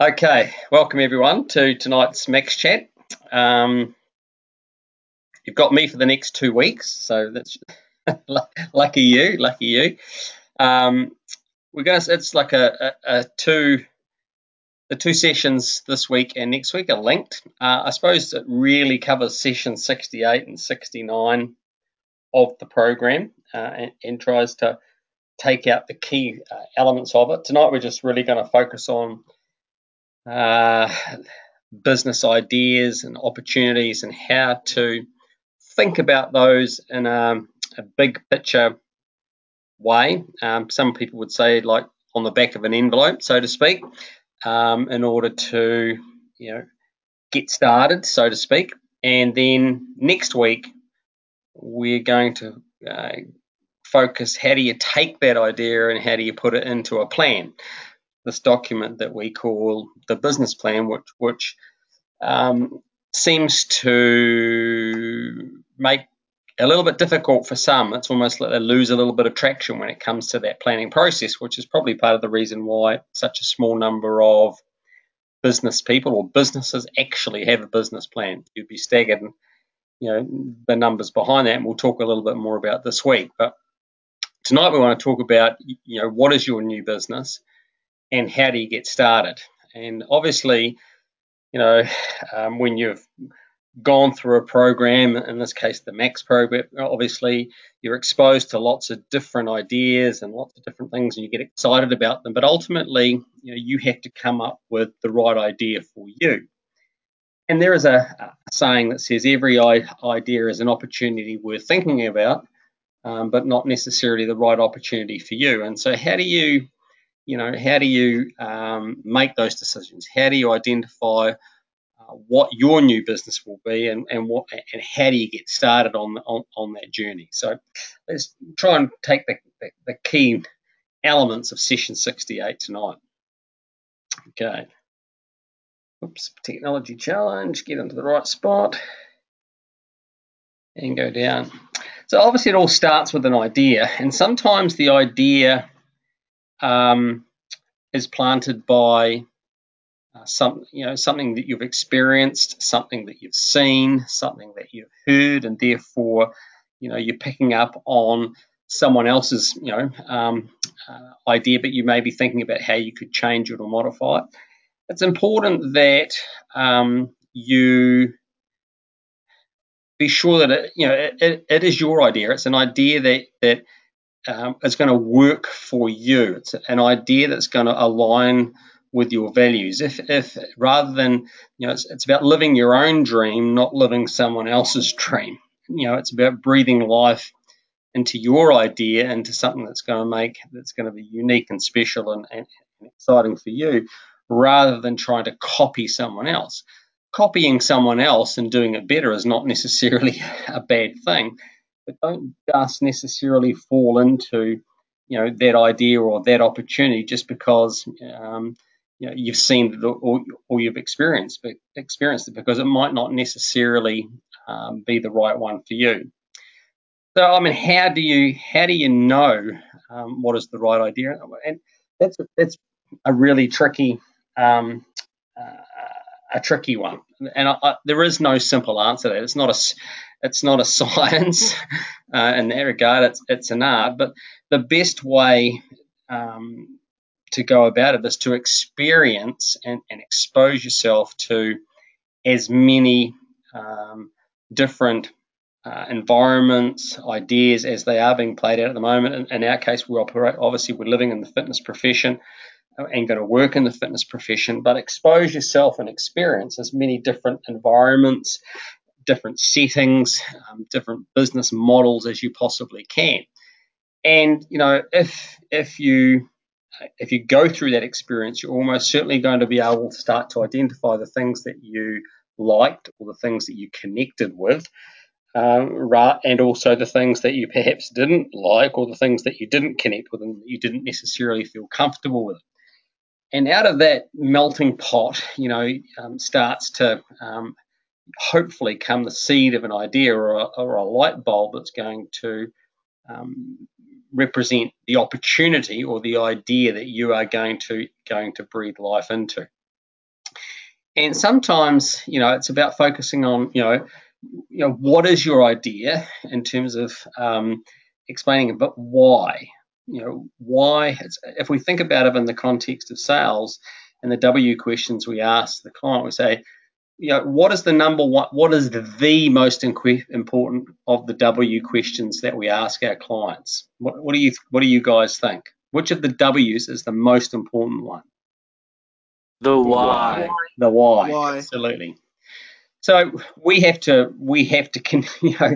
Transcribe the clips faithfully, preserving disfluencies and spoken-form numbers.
Okay, welcome everyone to tonight's Max Chat. Um, you've got me for the next two weeks, so that's lucky you, lucky you. Um, we're going to. It's like a, a, a two. The two sessions this week and next week are linked. Uh, I suppose it really covers session sixty-eight and sixty-nine of the program uh, and, and tries to take out the key uh, elements of it. Tonight we're just really going to focus on uh, business ideas and opportunities and how to think about those in a, a big picture way. Um, some people would say like on the back of an envelope, so to speak, um, in order to, you know, get started, so to speak. And then next week, we're going to uh, focus how do you take that idea and how do you put it into a plan? This document that we call the business plan, which, which um, seems to make a little bit difficult for some. It's almost like they lose a little bit of traction when it comes to that planning process, which is probably part of the reason why such a small number of business people or businesses actually have a business plan. You'd be staggered, you know, the numbers behind that, and we'll talk a little bit more about this week. But tonight we want to talk about, you know, what is your new business and how do you get started? And obviously, you know, um, when you've gone through a program, in this case the Max program, obviously you're exposed to lots of different ideas and lots of different things and you get excited about them, but ultimately, you know, you have to come up with the right idea for you. And there is a, a saying that says every idea is an opportunity worth thinking about, um, but not necessarily the right opportunity for you. And so how do you, you know, how do you um, make those decisions? How do you identify Uh, what your new business will be and, and what and how do you get started on, on on that journey. So let's try and take the, the, the key elements of session sixty-eight tonight. Okay. Oops, technology challenge, get into the right spot and go down. So obviously it all starts with an idea, and sometimes the idea um, is planted by Uh, some, you know, something that you've experienced, something that you've seen, something that you've heard, and therefore, you know, you're picking up on someone else's, you know, um, uh, idea, but you may be thinking about how you could change it or modify it. It's important that um, you be sure that it, you know, it, it, it is your idea. It's an idea that that um, is going to work for you. It's an idea that's going to align with your values. If, if rather than, you know, it's, it's about living your own dream, not living someone else's dream. You know, it's about breathing life into your idea, into something that's going to make, that's going to be unique and special and, and, and exciting for you, rather than trying to copy someone else. Copying someone else and doing it better is not necessarily a bad thing, but don't just necessarily fall into, you know, that idea or that opportunity just because um, you know, you've seen it or, or you've experienced experienced it, because it might not necessarily um, be the right one for you. So, I mean, how do you how do you know um, what is the right idea? And that's that's a really tricky um, uh, a tricky one, and I, I, there is no simple answer to that. It's not a it's not a science uh, in that regard. It's it's an art, but the best way um, to go about it is to experience and, and expose yourself to as many um, different uh, environments, ideas as they are being played out at the moment. In, in our case, we operate, obviously, we're living in the fitness profession and going to work in the fitness profession, but expose yourself and experience as many different environments, different settings, um, different business models as you possibly can. And, you know, if if you if you go through that experience, you're almost certainly going to be able to start to identify the things that you liked or the things that you connected with, um, and also the things that you perhaps didn't like or the things that you didn't connect with and you didn't necessarily feel comfortable with. And out of that melting pot, you know, um, starts to um, hopefully come the seed of an idea or a, or a light bulb that's going to um, represent the opportunity or the idea that you are going to going to breathe life into. And sometimes, you know, it's about focusing on, you know, you know, what is your idea in terms of um, explaining it, but why? You know, why? It's, if we think about it in the context of sales and the W questions we ask the client, we say, you know, what is the number one, what is the, the most important of the W questions that we ask our clients? What, what do you, what do you guys think? Which of the W's is the most important one? The why. The why, Why? absolutely. So we have to, we have to, you know,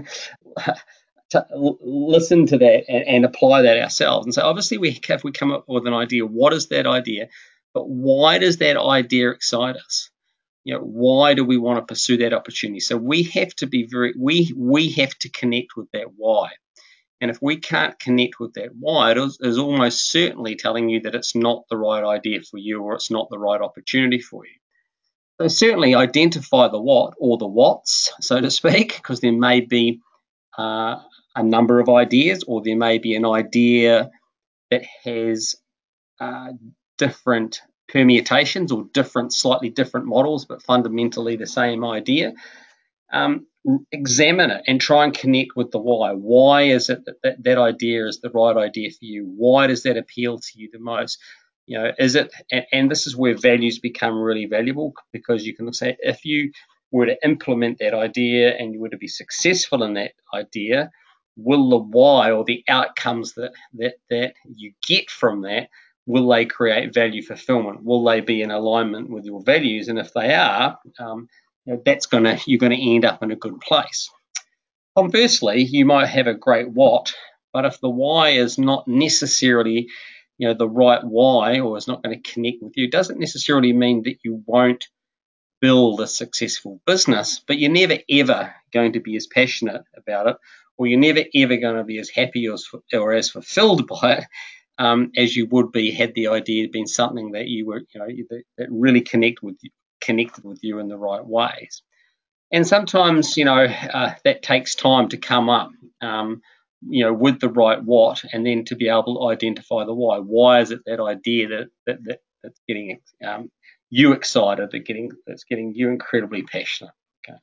to listen to that and, and apply that ourselves. And so obviously we have, we come up with an idea, what is that idea? But why does that idea excite us? You know, why do we want to pursue that opportunity? So we have to be very, we we have to connect with that why. And if we can't connect with that why, it is, is almost certainly telling you that it's not the right idea for you or it's not the right opportunity for you. So certainly identify the what or the whats, so to speak, because there may be uh, a number of ideas, or there may be an idea that has uh, different permutations or different, slightly different models, but fundamentally the same idea. Um, examine it and try and connect with the why. Why is it that, that that idea is the right idea for you? Why does that appeal to you the most? You know, is it, and, and this is where values become really valuable, because you can say, if you were to implement that idea and you were to be successful in that idea, will the why or the outcomes that that that you get from that, will they create value fulfillment? Will they be in alignment with your values? And if they are, um, you know, that's gonna, you're gonna end up in a good place. Conversely, you might have a great what, but if the why is not necessarily, you know, the right why, or is not going to connect with you, doesn't necessarily mean that you won't build a successful business, but you're never ever going to be as passionate about it, or you're never ever going to be as happy or, or as fulfilled by it um, as you would be had the idea been something that you were, you know, that, that really connect with you, connected with you in the right ways. And sometimes, you know, uh, that takes time to come up, um, you know, with the right what, and then to be able to identify the why. Why is it that idea that, that, that that's getting um, you excited, that getting that's getting you incredibly passionate? Okay.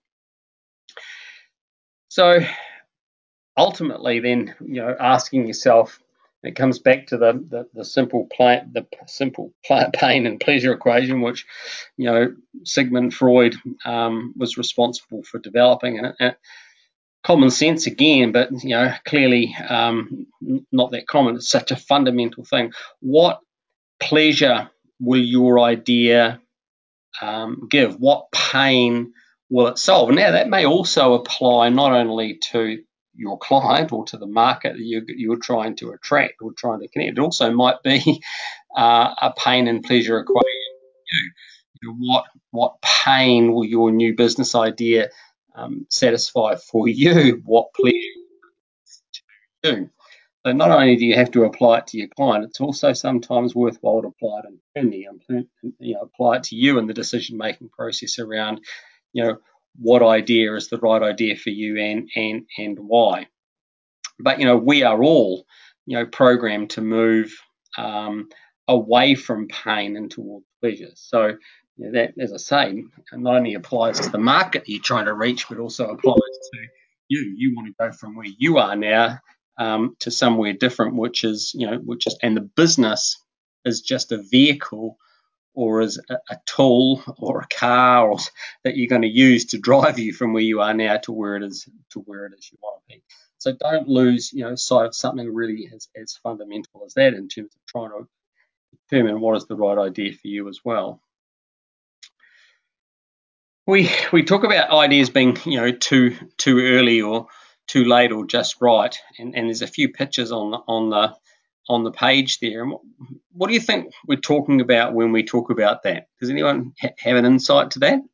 So ultimately, then, you know, asking yourself, it comes back to the the, the simple play, the simple pain and pleasure equation, which, you know, Sigmund Freud um, was responsible for developing, and, and common sense again, but, you know, clearly um, not that common. It's such a fundamental thing. What pleasure will your idea um, give? What pain will it solve? Now, that may also apply not only to your client or to the market that you, you're trying to attract or trying to connect. It also might be uh, a pain and pleasure equation. You know, what what pain will your new business idea um, satisfy for you? What pleasure to do? So not only do you have to apply it to your client, it's also sometimes worthwhile to apply it internally, and, you know, apply it to you in the decision-making process around, you know, what idea is the right idea for you, and and and why. But, you know, we are all, you know, programmed to move um, away from pain and towards pleasure. So, you know, that, as I say, not only applies to the market you're trying to reach, but also applies to you. You want to go from where you are now um, to somewhere different, which is, you know, which is, and the business is just a vehicle, or as a, a tool or a car, or that you're going to use to drive you from where you are now to where it is to where it is you want to be. So don't lose, you know, sight of something really as, as fundamental as that in terms of trying to determine what is the right idea for you as well. We we talk about ideas being, you know, too too early or too late or just right, and, and there's a few pictures on the, on the on the page there. And what, what do you think we're talking about when we talk about that? Does anyone ha- have an insight to that?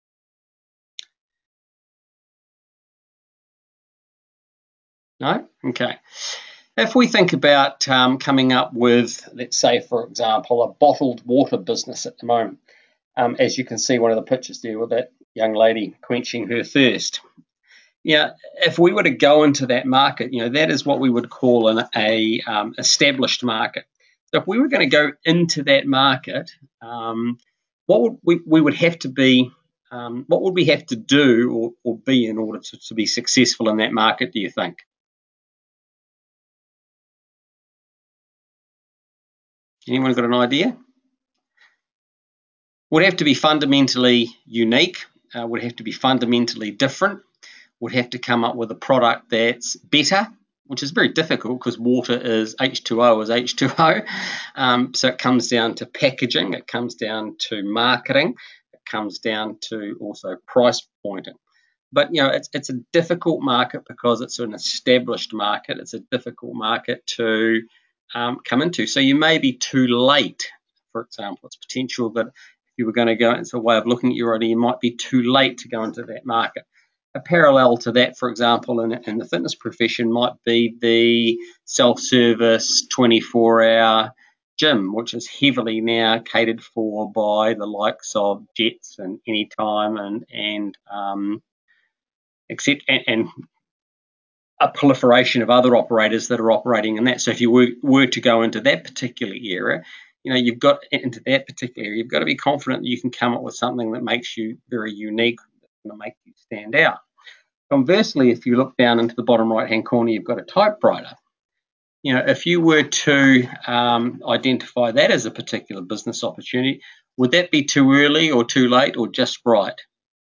No? Okay. If we think about um, coming up with, let's say, for example, a bottled water business at the moment, um, as you can see one of the pictures there with that young lady quenching her thirst. Yeah, if we were to go into that market, you know, that is what we would call an a um, established market. So if we were going to go into that market, um, what would we, we would have to be, um, what would we have to do or, or be in order to, to be successful in that market, do you think? Anyone got an idea? Would have to be fundamentally unique, uh, would have to be fundamentally different, would have to come up with a product that's better, which is very difficult because water is H two O is H two O. Um, so it comes down to packaging, it comes down to marketing, it comes down to also price pointing. But, you know, it's, it's a difficult market because it's an established market. It's a difficult market to um, come into. So you may be too late, for example. It's potential that if you were going to go, it's a way of looking at your idea, you might be too late to go into that market. A parallel to that, for example, in, in the fitness profession might be the self-service twenty-four hour gym, which is heavily now catered for by the likes of Jets and Anytime and, and um, except and, and a proliferation of other operators that are operating in that. So if you were, were to go into that particular area, you know, you've got into that particular area, you've got to be confident that you can come up with something that makes you very unique, that's going to make you stand out. Conversely, if you look down into the bottom right-hand corner, you've got a typewriter. You know, if you were to um, identify that as a particular business opportunity, would that be too early or too late or just right?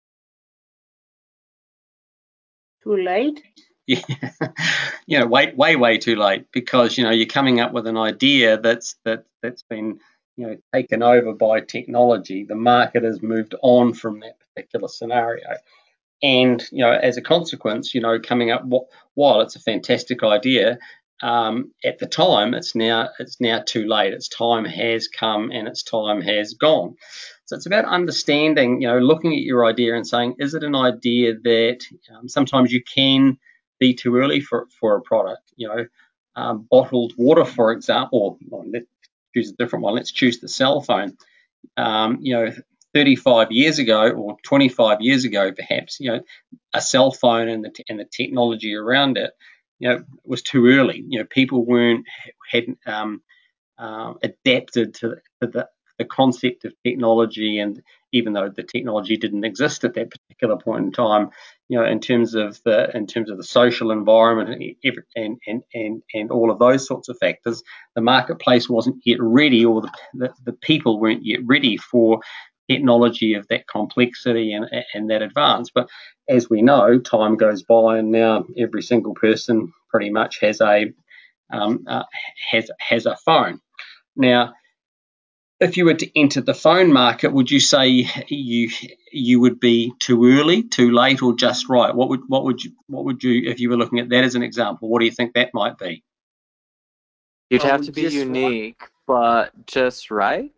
Too late? Yeah, you know, way, way, way too late, because, you know, you're coming up with an idea that's that that's been, you know, taken over by technology. The market has moved on from that particular scenario, and, you know, as a consequence, you know, coming up, while it's a fantastic idea, um, at the time, it's now it's now too late. Its time has come and its time has gone. So it's about understanding, you know, looking at your idea and saying, is it an idea that um, sometimes you can be too early for, for a product? You know, um, bottled water, for example, or let's choose a different one. Let's choose the cell phone. Um, you know, thirty-five years ago or twenty-five years ago, perhaps, you know, a cell phone and the, and the technology around it, you know, was too early. You know, people weren't, hadn't um, uh, adapted to, to the, the concept of technology, and even though the technology didn't exist at that particular point in time, you know, in terms of the in terms of the social environment and and and and, and all of those sorts of factors, the marketplace wasn't yet ready, or the, the, the people weren't yet ready for technology of that complexity and, and that advance. But as we know, time goes by, and now every single person pretty much has a um, uh, has has a phone. Now, if you were to enter the phone market, would you say you you would be too early, too late, or just right? What would what would you what would you, if you were looking at that as an example, what do you think that might be? You'd Oh, have to be just unique, but just right.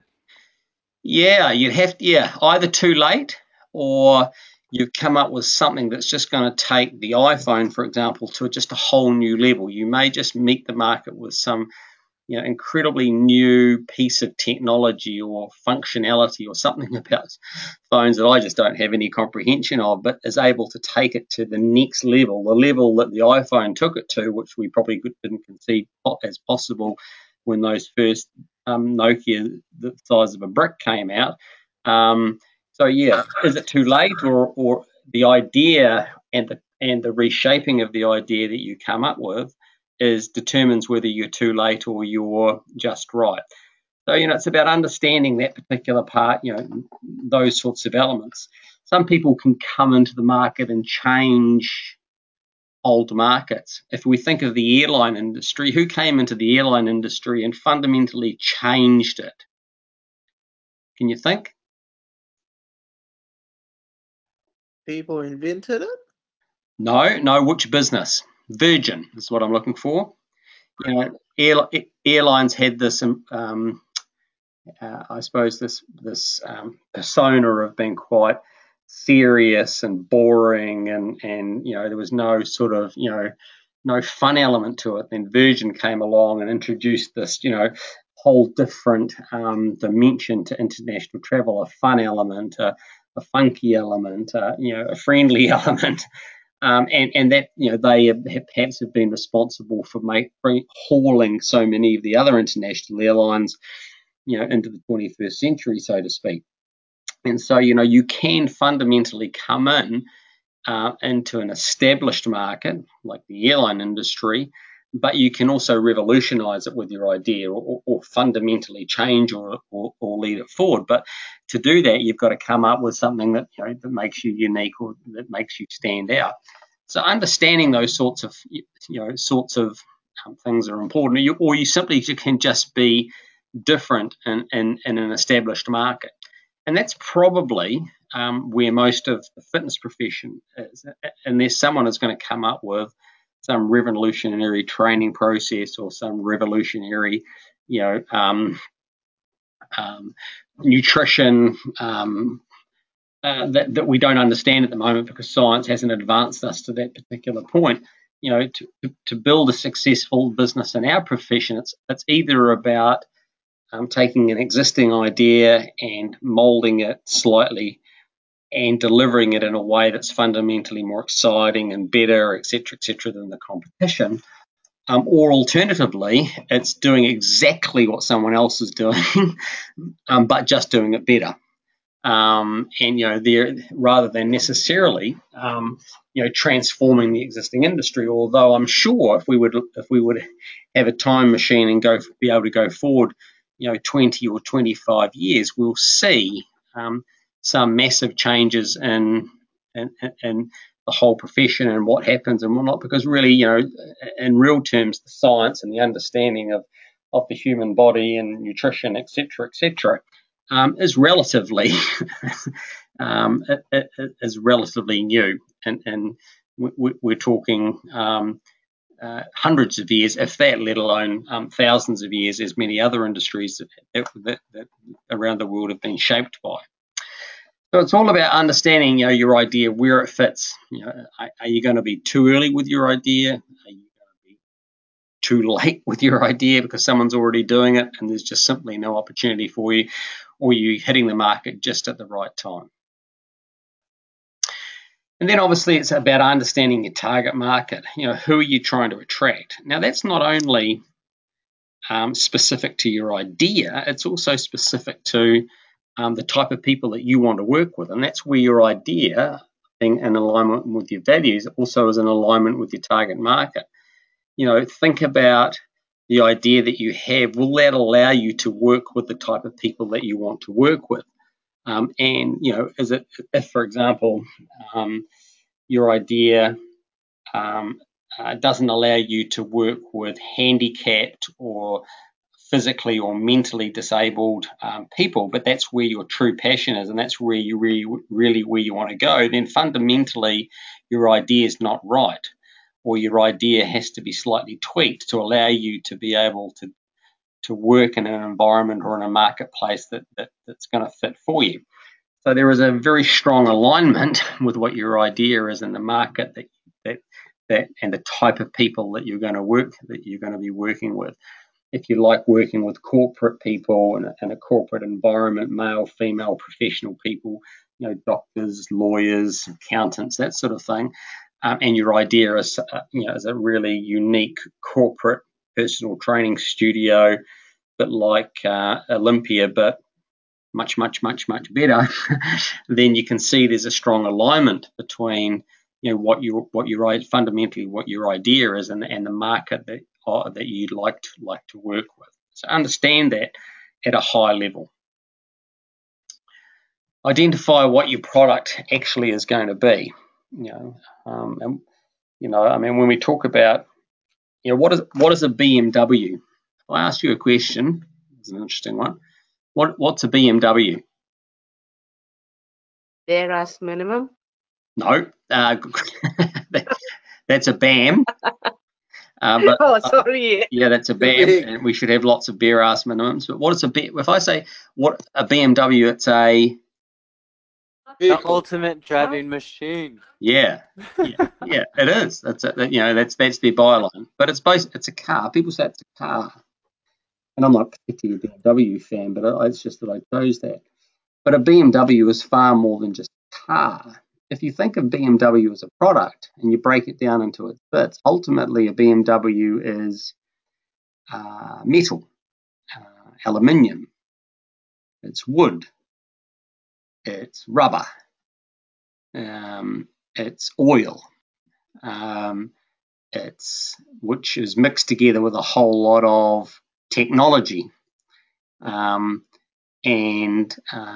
Yeah, you'd have to, yeah, either too late, or you've come up with something that's just going to take the iPhone, for example, to just a whole new level. You may just meet the market with some, you know, incredibly new piece of technology or functionality or something about phones that I just don't have any comprehension of, but is able to take it to the next level, the level that the iPhone took it to, which we probably didn't conceive as possible when those first um, Nokia, the size of a brick, came out. Um, so yeah, is it too late, or or the idea and the and the reshaping of the idea that you come up with is determines whether you're too late or you're just right. So, you know, it's about understanding that particular part, you know, those sorts of elements. Some people can come into the market and change old markets. If we think of the airline industry, who came into the airline industry and fundamentally changed it? Can you think? people invented it? No, no, which business? Virgin is what I'm looking for. You know, air, airlines had this um, uh, I suppose this this um, persona of being quite serious and boring, and and you know, there was no sort of, you know, no fun element to it. Then Virgin came along and introduced this, you know, whole different um, dimension to international travel, a fun element, a, a funky element, uh, you know, a friendly element. Um, and, and that, you know, they have, perhaps have been responsible for make, hauling so many of the other international airlines, you know, into the twenty-first century, so to speak. And so, you know, you can fundamentally come in uh, into an established market like the airline industry, but you can also revolutionize it with your idea, or, or fundamentally change or, or, or lead it forward. But to do that, you've got to come up with something that, you know, that makes you unique or that makes you stand out. So understanding those sorts of, you know, sorts of um, things are important, or you, or you simply can just be different in, in, in an established market. And that's probably um, where most of the fitness profession is. Unless someone is going to come up with some revolutionary training process or some revolutionary, you know, um, um, nutrition um, uh, that, that we don't understand at the moment because science hasn't advanced us to that particular point. You know, to, to build a successful business in our profession, it's, it's either about Um, taking an existing idea and molding it slightly and delivering it in a way that's fundamentally more exciting and better, et cetera, et cetera, than the competition. Um, or alternatively, it's doing exactly what someone else is doing, um, but just doing it better. Um, and, you know, there, rather than necessarily, um, you know, transforming the existing industry. Although I'm sure if we would, if we would have a time machine and go, be able to go forward, you know, twenty or twenty-five years, we'll see um, some massive changes in, in, in the whole profession and what happens and whatnot. Because really, you know, in real terms, the science and the understanding of of the human body and nutrition, et cetera, et cetera, um, is relatively um, it, it, it is relatively new, and, and we, we're talking um, uh, hundreds of years, if that, let alone um, thousands of years, as many other industries that, that, that around the world have been shaped by. So it's all about understanding, you know, your idea, where it fits. You know, are, are you going to be too early with your idea? Are you going to be too late with your idea because someone's already doing it and there's just simply no opportunity for you, or are you hitting the market just at the right time? And then obviously it's about understanding your target market. You know, who are you trying to attract? Now that's not only um, specific to your idea, it's also specific to um, the type of people that you want to work with. And that's where your idea, being in alignment with your values, also is in alignment with your target market. You know, think about the idea that you have. Will that allow you to work with the type of people that you want to work with? Um, and, you know, is it, if, for example, um, your idea um, uh, doesn't allow you to work with handicapped or physically or mentally disabled um, people, but that's where your true passion is, and that's where you really, really where you want to go, then fundamentally your idea is not right, or your idea has to be slightly tweaked to allow you to be able to to work in an environment or in a marketplace that, that that's going to fit for you. So there is a very strong alignment with what your idea is in the market that that that and the type of people that you're going to work that you're going to be working with. If you like working with corporate people in a, in a corporate environment, male, female, professional people, you know, doctors, lawyers, accountants, that sort of thing, um, and your idea is, uh, you know, is a really unique corporate personal training studio, but like uh, Olympia, but much, much, much, much better, then you can see there's a strong alignment between, you know, what you what your fundamentally what your idea is and, and the market that uh, that you'd like to like to work with. So understand that at a high level. Identify what your product actually is going to be. You know, um, and you know, I mean, when we talk about, you know, what is what is a B M W? If I ask you a question, it's an interesting one. What what's a B M W? Bare ass minimum. No, uh, that, that's a B A M. Uh, but Oh, sorry. uh, yeah, that's a B A M, and we should have lots of bare ass minimums. But what is a B? If I say what a B M W, it's a The ultimate driving machine. yeah, yeah, yeah. It is. That's a, you know that's that's their byline. But it's both. It's a car. People say it's a car, and I'm not particularly a B M W fan, but it's just that I chose that. But a B M W is far more than just a car. If you think of B M W as a product and you break it down into its bits, ultimately a B M W is uh, metal, uh, aluminium, it's wood, it's rubber, um, it's oil, um, it's which is mixed together with a whole lot of technology, um, and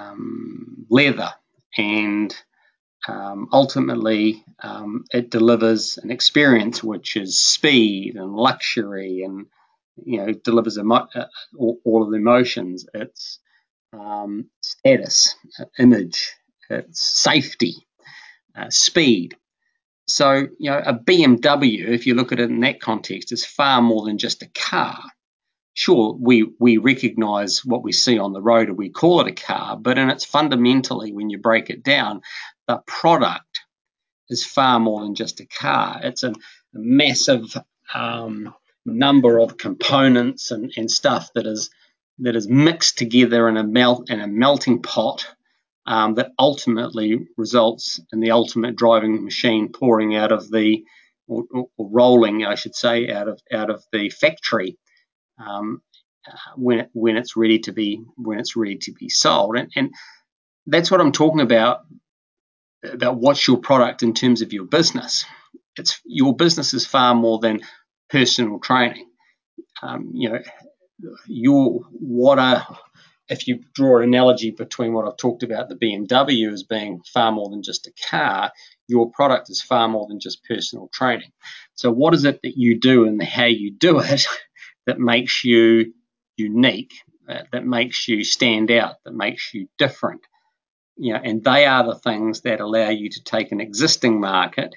um, leather, and um, ultimately um, it delivers an experience which is speed and luxury, and you know it delivers emo- uh, all, all of the emotions. It's um, status, uh, image, it's safety, uh, speed. So you know a B M W, if you look at it in that context, is far more than just a car. Sure, we, we recognise what we see on the road and we call it a car, but in its fundamentally, when you break it down, the product is far more than just a car. It's a, a massive um, number of components and, and stuff that is that is mixed together in a melt in a melting pot um, that ultimately results in the ultimate driving machine pouring out of the or, or rolling, I should say, out of out of the factory. Um, uh, when it, when it's ready to be when it's ready to be sold, and, and that's what I'm talking about about what's your product in terms of your business. It's your business is far more than personal training. Um, you know, your what are if you draw an analogy between what I've talked about the B M W as being far more than just a car, your product is far more than just personal training. So what is it that you do and how you do it that makes you unique, uh, that makes you stand out, that makes you different? You know, and they are the things that allow you to take an existing market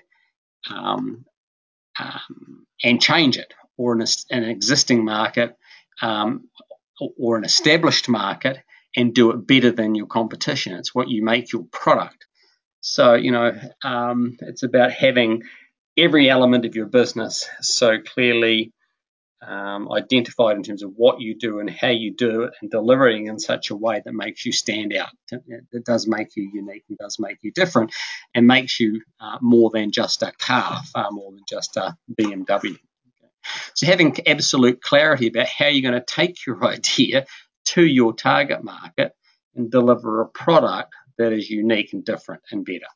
um, um, and change it, or an, an existing market um, or an established market and do it better than your competition. It's what you make your product. So, you know, um, it's about having every element of your business so clearly um, identified in terms of what you do and how you do it, and delivering in such a way that makes you stand out. It does make you unique and does make you different, and makes you uh, more than just a car, far more than just a B M W. So having absolute clarity about how you're going to take your idea to your target market and deliver a product that is unique and different and better.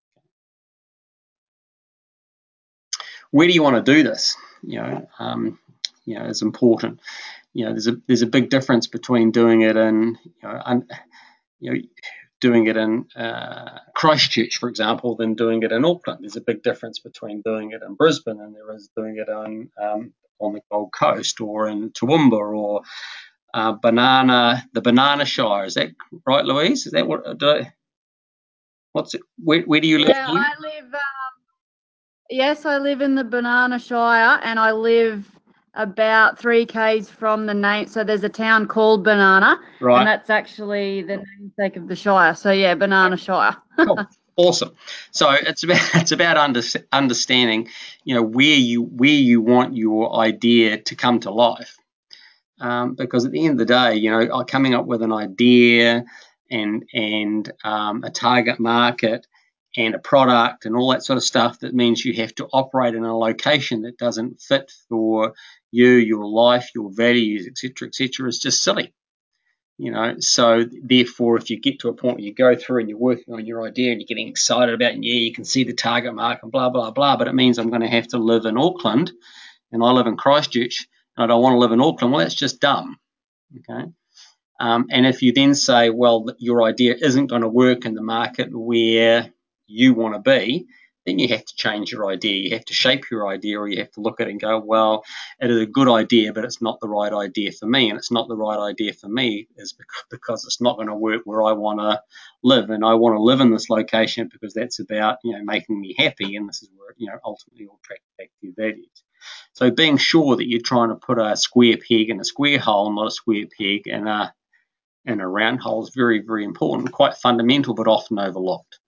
Where do you want to do this? You know, um, you know, it's important. You know, there's a there's a big difference between doing it in, you know, un, you know doing it in uh, Christchurch, for example, than doing it in Auckland. There's a big difference between doing it in Brisbane and there is doing it on um, on the Gold Coast or in Toowoomba or uh, Banana, the Banana Shire. Is that right, Louise? Is that what? Do I, what's it? Where, where do you live? Yeah, I live. Um, yes, I live in the Banana Shire, and I live about three k's from the name. So there's a town called Banana, Right. and that's actually the namesake of the Shire. So yeah, Banana Shire. Cool. Awesome. So it's about it's about under, understanding, you know, where you where you want your idea to come to life. Um, because at the end of the day, you know, coming up with an idea and and um, a target market and a product and all that sort of stuff, that means you have to operate in a location that doesn't fit for you, your life, your values, et cetera, et cetera, is just silly. You know, so therefore, if you get to a point where you go through and you're working on your idea and you're getting excited about it, and yeah, you can see the target market and blah, blah, blah, but it means I'm going to have to live in Auckland and I live in Christchurch and I don't want to live in Auckland. Well, that's just dumb. Okay. Um, and if you then say, well, your idea isn't going to work in the market where you want to be, then you have to change your idea. You have to shape your idea, or you have to look at it and go, well, it is a good idea, but it's not the right idea for me. And it's not the right idea for me is because it's not going to work where I want to live. And I want to live in this location because that's about, you know, making me happy. And this is where, you know, ultimately will track back to your values. So being sure that you're trying to put a square peg in a square hole, not a square peg in a in a round hole, is very, very important, quite fundamental, but often overlooked.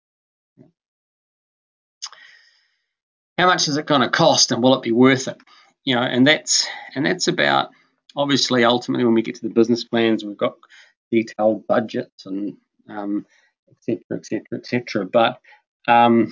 How much is it going to cost, and will it be worth it? You know, and that's and that's about, obviously, ultimately, when we get to the business plans, we've got detailed budgets and um, et cetera, et cetera, et cetera. But um,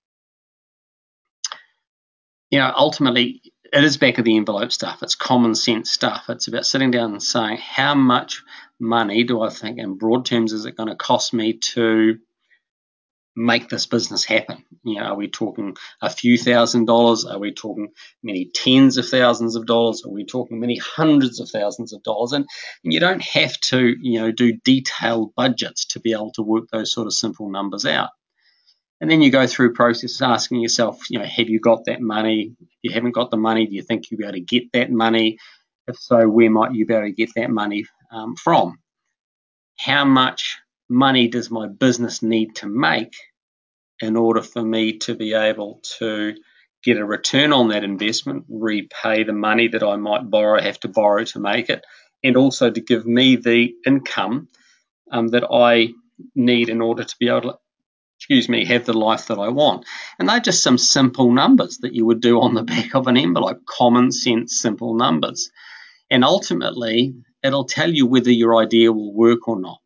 you know, ultimately, it is back of the envelope stuff. It's common sense stuff. It's about sitting down and saying, how much money do I think, in broad terms, is it going to cost me to make this business happen? You know, are we talking a few thousand dollars? Are we talking many tens of thousands of dollars? Are we talking many hundreds of thousands of dollars? And, and you don't have to, you know, do detailed budgets to be able to work those sort of simple numbers out. And then you go through process asking yourself, you know, have you got that money? If you haven't got the money, do you think you'll be able to get that money? If so, where might you be able to get that money um, from? How much money does my business need to make in order for me to be able to get a return on that investment, repay the money that I might borrow, have to borrow to make it, and also to give me the income um, that I need in order to be able to, excuse me, have the life that I want. And they're just some simple numbers that you would do on the back of an envelope, common sense, simple numbers. And ultimately, it'll tell you whether your idea will work or not,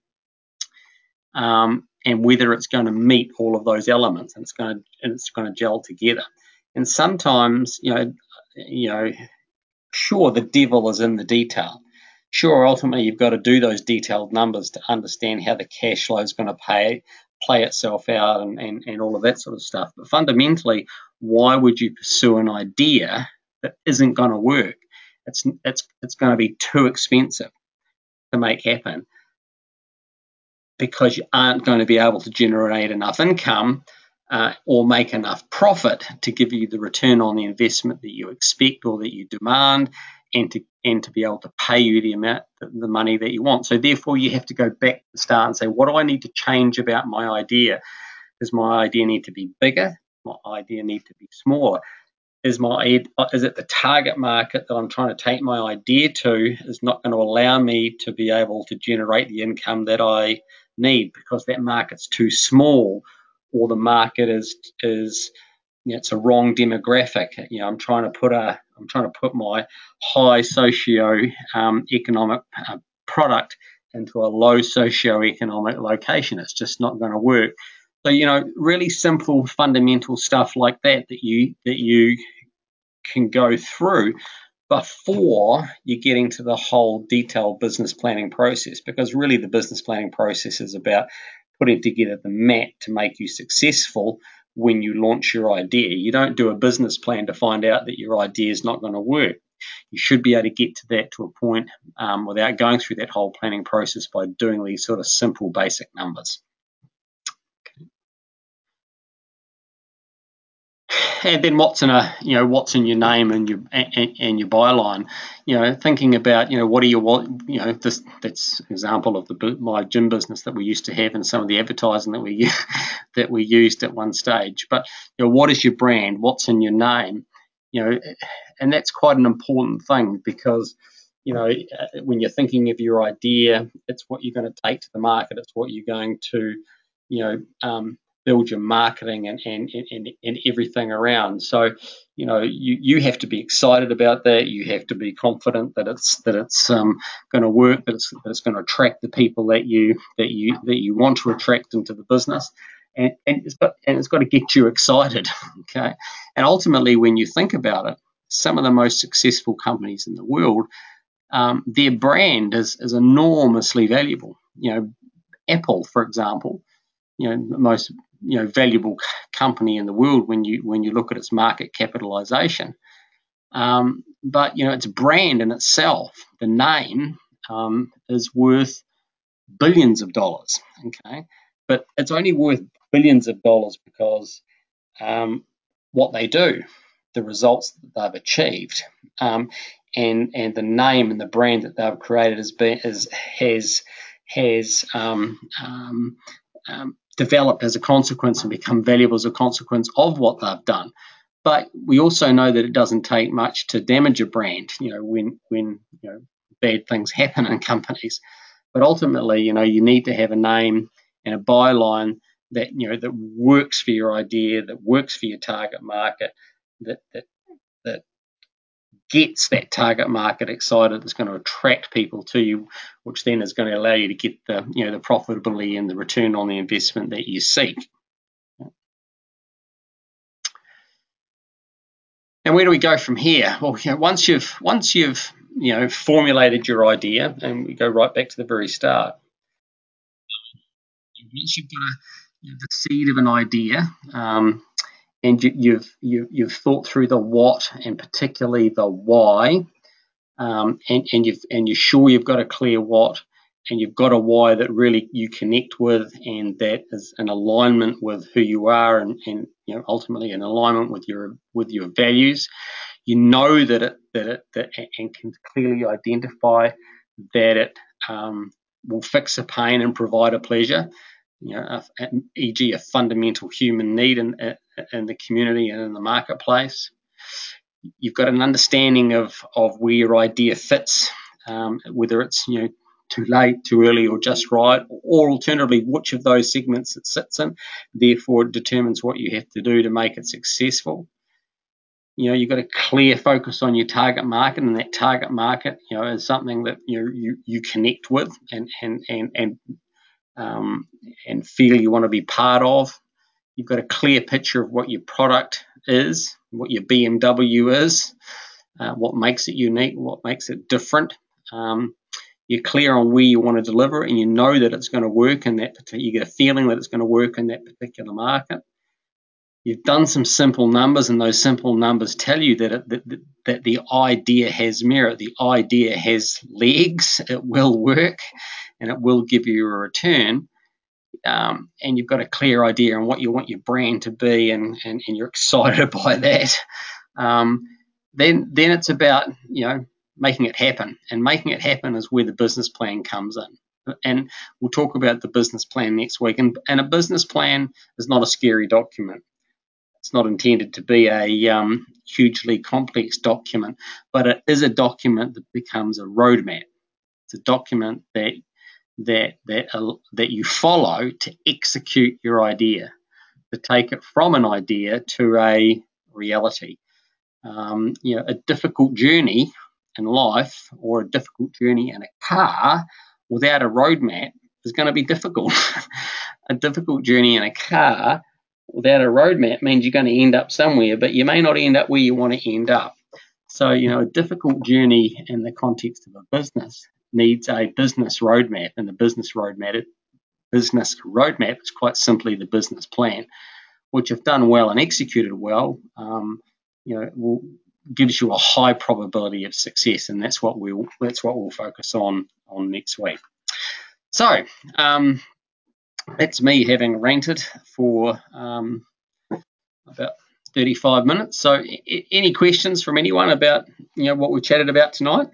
um, and whether it's going to meet all of those elements, and it's going to and it's going to gel together. And sometimes, you know, you know, sure, the devil is in the detail. Sure, ultimately, you've got to do those detailed numbers to understand how the cash flow is going to pay, play itself out, and, and, and all of that sort of stuff. But fundamentally, why would you pursue an idea that isn't going to work? It's it's it's going to be too expensive to make happen, because you aren't going to be able to generate enough income uh, or make enough profit to give you the return on the investment that you expect or that you demand, and to and to be able to pay you the amount, the money that you want. So therefore, you have to go back to the start and say, what do I need to change about my idea? Does my idea need to be bigger? My idea need to be smaller? Is my is it the target market that I'm trying to take my idea to is not going to allow me to be able to generate the income that I need because that market's too small, or the market is is you know, it's a wrong demographic. You know, I'm trying to put a I'm trying to put my high socio um, economic uh, product into a low socio-economic location. It's just not going to work. So, you know, really simple fundamental stuff like that that you that you can go through before you're getting to the whole detailed business planning process, because really the business planning process is about putting together the map to make you successful when you launch your idea. You don't do a business plan to find out that your idea is not going to work. You should be able to get to that to a point um, without going through that whole planning process by doing these sort of simple basic numbers. And then what's in a, you know, what's in your name and your and, and your byline, you know, thinking about, you know, what are your, what, you know, this that's an example of the my gym business that we used to have and some of the advertising that we that we used at one stage. But you know, what is your brand? What's in your name? You know, and that's quite an important thing, because you know, when you're thinking of your idea, it's what you're going to take to the market. It's what you're going to, you know, um, build your marketing and, and, and, and everything around. So, you know, you, you have to be excited about that. You have to be confident that it's that it's um, going to work, that it's, that it's going to attract the people that you that you that you want to attract into the business, and, and it's got and it's got to get you excited. Okay, and ultimately, when you think about it, some of the most successful companies in the world, um, their brand is is enormously valuable. You know, Apple, for example, you know, the most you know valuable company in the world when you when you look at its market capitalization. Um, but you know, its brand in itself, the name, um, is worth billions of dollars. Okay, but it's only worth billions of dollars because um, what they do, the results that they've achieved, um, and and the name and the brand that they've created has been is has has um, um, um, developed as a consequence and become valuable as a consequence of what they've done. But we also know that it doesn't take much to damage a brand, you know, when when you know bad things happen in companies. But ultimately, you know, you need to have a name and a byline that you know that works for your idea, that works for your target market, that that that gets that target market excited, that's going to attract people to you, which then is going to allow you to get the you know the profitability and the return on the investment that you seek. And where do we go from here? Well, you know, once you've once you've you know, formulated your idea, and we go right back to the very start. Once you've got a, you know, the seed of an idea, um, and you, you've you, you've thought through the what and particularly the why, um, and and you've and you're sure you've got a clear what, and you've got a why that really you connect with, and that is in alignment with who you are, and, and you know, ultimately in alignment with your with your values. You know that it that it that and can clearly identify that it um, will fix a pain and provide a pleasure. You know, for example, a fundamental human need in in the community and in the marketplace. You've got an understanding of of where your idea fits, um, whether it's, you know, too late, too early, or just right, or alternatively, which of those segments it sits in. Therefore, it determines what you have to do to make it successful. You know, you've got a clear focus on your target market, and that target market, you know, is something that, you know, you, you connect with and and and and um, and feel you want to be part of. You've got a clear picture of what your product is, what your B M W is, uh, what makes it unique, what makes it different. Um, you're clear on where you want to deliver, and you know that it's going to work in that particular. You get a feeling that it's going to work in that particular market. You've done some simple numbers, and those simple numbers tell you that it, that, that the idea has merit, the idea has legs, it will work, and it will give you a return. Um, and you've got a clear idea on what you want your brand to be, and, and, and you're excited by that. Um, then then it's about, you know, making it happen, and making it happen is where the business plan comes in. And we'll talk about the business plan next week. And, and a business plan is not a scary document. It's not intended to be a um, hugely complex document, but it is a document that becomes a roadmap. It's a document that that that uh, that you follow to execute your idea, to take it from an idea to a reality. Um, you know, a difficult journey in life, or a difficult journey in a car without a roadmap is going to be difficult. A difficult journey in a car without a roadmap means you're going to end up somewhere, but you may not end up where you want to end up. So, you know, a difficult journey in the context of a business needs a business roadmap, and the business roadmap, business roadmap is quite simply the business plan, which, if done well and executed well, um, you know, will, gives you a high probability of success, and that's what we'll that's what we'll focus on on next week. So, um, that's me having ranted for um, about thirty-five minutes. So, I- any questions from anyone about, you know, what we chatted about tonight,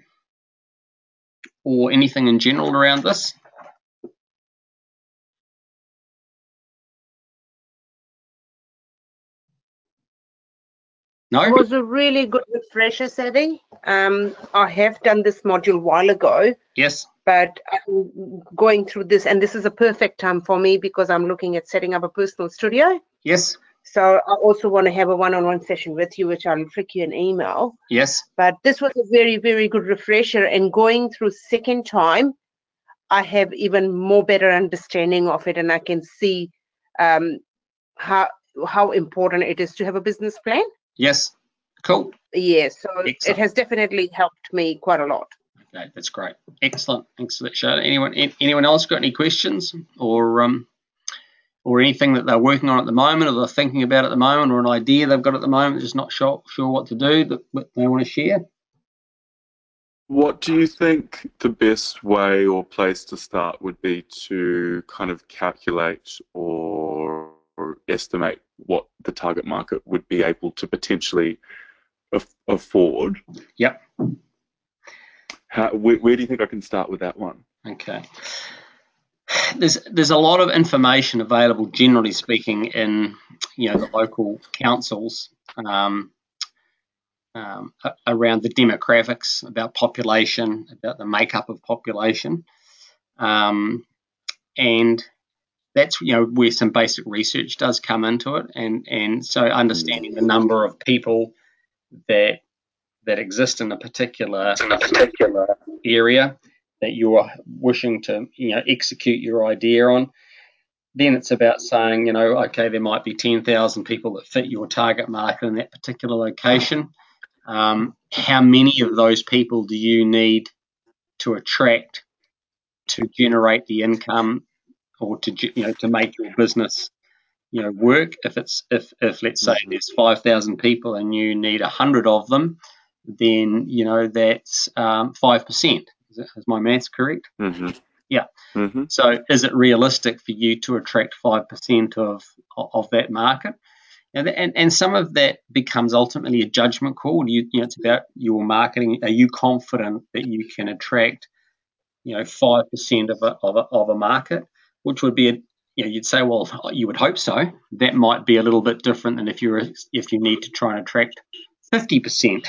or anything in general around this? No? It was a really good refresher, Sadie. Um, I have done this module a while ago, Yes. but I'm going through this, and this is a perfect time for me because I'm looking at setting up a personal studio. Yes. So I also want to have a one-on-one session with you, which I'll flick you an email. Yes. But this was a very, very good refresher, and going through second time, I have even more better understanding of it, and I can see um, how how important it is to have a business plan. Yes. Cool. Yes, so Excellent. it has definitely helped me quite a lot. Okay, that's great. Excellent. Thanks for that, Charlotte. Anyone anyone else got any questions, or um, or anything that they're working on at the moment, or they're thinking about at the moment, or an idea they've got at the moment, just not sure sure what to do, that, that they want to share? What do you think the best way or place to start would be to kind of calculate or, or estimate what the target market would be able to potentially af- afford? Yep. How, where, where do you think I can start with that one? Okay. There's there's a lot of information available, generally speaking, in, you know, the local councils, um, um, around the demographics, about population, about the makeup of population, um, and that's, you know, where some basic research does come into it, and and so understanding the number of people that that exist in a particular in a particular area that you are wishing to, you know, execute your idea on. Then it's about saying, you know, okay, there might be ten thousand people that fit your target market in that particular location. Um, how many of those people do you need to attract to generate the income, or to you know to make your business you know work? If it's if if let's say there's five thousand people and you need a hundred of them, then you know that's um, five percent. Is, it, is my maths correct? Mm-hmm. Yeah. Mm-hmm. So is it realistic for you to attract five percent of of that market? And, and and some of that becomes ultimately a judgment call. You, you know, it's about your marketing. Are you confident that you can attract, you know, five percent of a, of a of a market, which would be a, you know, you'd say, well, you would hope so. That might be a little bit different than if you're if you need to try and attract fifty percent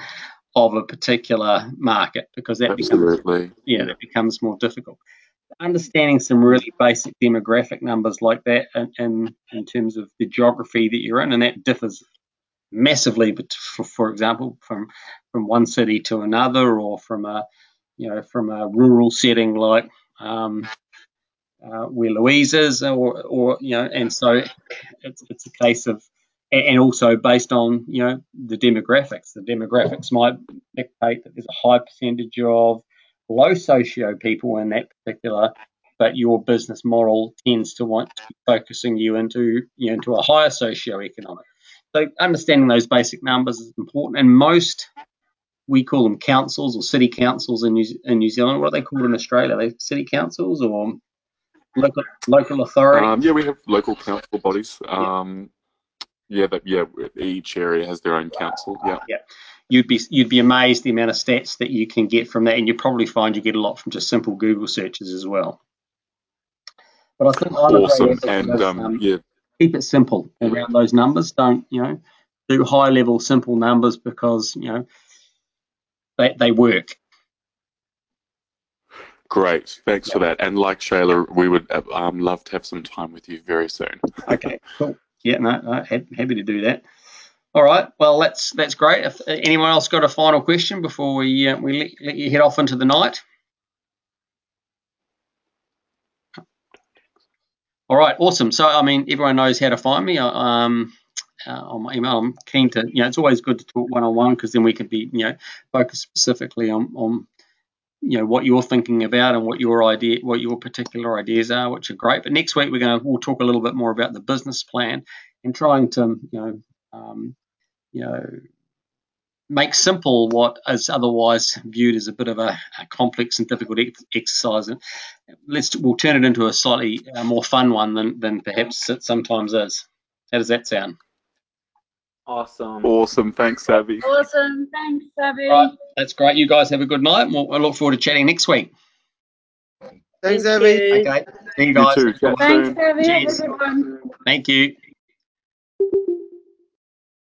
of a particular market, because that Absolutely. becomes yeah, that becomes more difficult. Understanding some really basic demographic numbers like that in, in, in terms of the geography that you're in, and that differs massively, but for, for example, from from one city to another, or from a you know from a rural setting like um, uh, where Louise is, or or you know, and so it's it's a case of, and also based on you know the demographics. The demographics might dictate that there's a high percentage of low socio people in that particular, but your business model tends to want to be focusing you into you know into a higher socio-economic. So understanding those basic numbers is important, and most we call them councils or city councils in New, in New Zealand. What are they called in Australia? Are they city councils or local local authority? Um, yeah, we have local council bodies. Um, yeah, but yeah, each area has their own council. Yeah. Yeah. You'd be you'd be amazed the amount of stats that you can get from that, and you probably find you get a lot from just simple Google searches as well. But I think I'm Awesome. a great And advocate of, um, um, yeah, keep it simple yeah, around those numbers. Don't you know do high level simple numbers, because you know they they work. great. Thanks Yeah. for that. And like Shayla, we would um, love to have some time with you very soon. Okay. Cool. Yeah. No. no happy to do that. All right. Well, that's that's great. If anyone else got a final question before we uh, we let, let you head off into the night. All right. Awesome. So, I mean, everyone knows how to find me. Um, uh, on my email, I'm keen to. You know, it's always good to talk one on one, because then we can be, you know, focused specifically on on you know what you're thinking about and what your idea, what your particular ideas are, which are great. But next week we're going to we'll talk a little bit more about the business plan and trying to, you know, um, you know. make simple what is otherwise viewed as a bit of a, a complex and difficult ex- exercise. And let's we'll turn it into a slightly uh, more fun one than, than perhaps it sometimes is. How does that sound? Awesome. Awesome. Thanks, Savvy. Awesome. Thanks, Savvy. Right, that's great. You guys have a good night. We'll, we'll look forward to chatting next week. Thank Thanks, Abby. you. Okay. See you You guys. too. Chat Thanks, soon. Savvy. Have a Cheers. good one. Thank you.